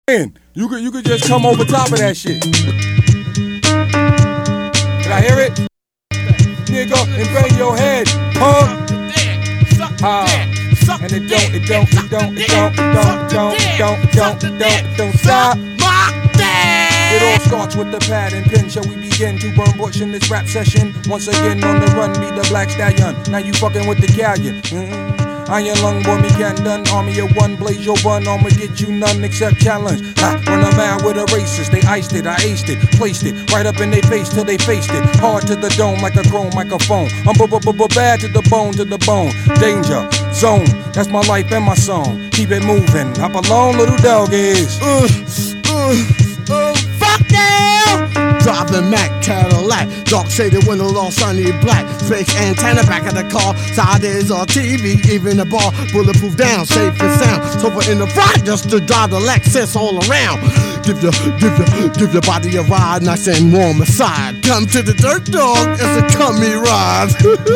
You could just come over top of that shit. Can I hear it? Nigga, and bang your head, huh? And it don't stop. It all starts with the pad and pen. Shall we begin to burn bush in this rap session? Once again on the run, be the black stallion. Now you fucking with the galleon. Iron lung boy, me can't done. Army of one, blaze your bun. I'ma get you none except challenge. Run a mile with a racist. They iced it, I aced it, placed it right up in their face till they faced it. Hard to the dome like a chrome microphone. I'm bad to the bone, Danger zone, that's my life and my song. Keep it moving. Hop along, little doggies. Fuck yeah! Driving Mac Cadillac, dark shaded windows all shiny black. Fake antenna back of the car, side is on TV, even the bar, bulletproof down, safe and sound. Sofa in the front just to drive the Lexus all around. Give your body a ride, nice and warm aside. Come to the Dirt Dog, it's a cummy ride.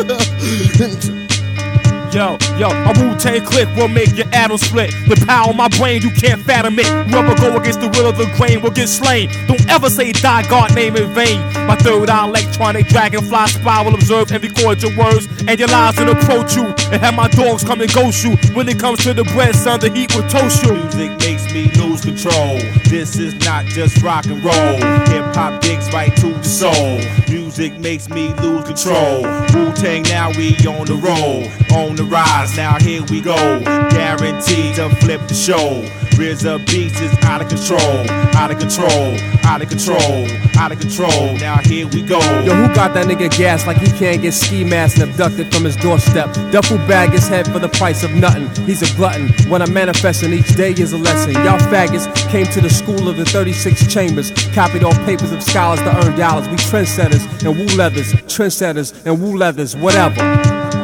Yo, a Wu-Tang click will make your atom split. The power of my brain, you can't fathom it. Whoever go against the will of the grain will get slain. Don't ever say die God name in vain. My third eye electronic dragonfly spy will observe and record your words and your lies and approach you. And have my dogs come and ghost you. When it comes to the bread, son, the heat will toast you. Music makes me lose control. This is not just rock and roll. Hip-hop digs right to the soul. Music makes me lose control. Wu-Tang, now we on the roll. On the rise, now here we go. Guaranteed to flip the show. RZA beats is out of control. Out of control. Out of control. Out of control. Now here we go. Yo, who got that nigga gas like he can't get ski masked and abducted from his doorstep? Duffel bag his head for the price of nothing. He's a glutton. When I'm manifesting, each day is a lesson. Y'all faggots came to the school of the 36 chambers, copied off papers of scholars to earn dollars. We trendsetters and woo leathers, trendsetters and woo leathers, whatever.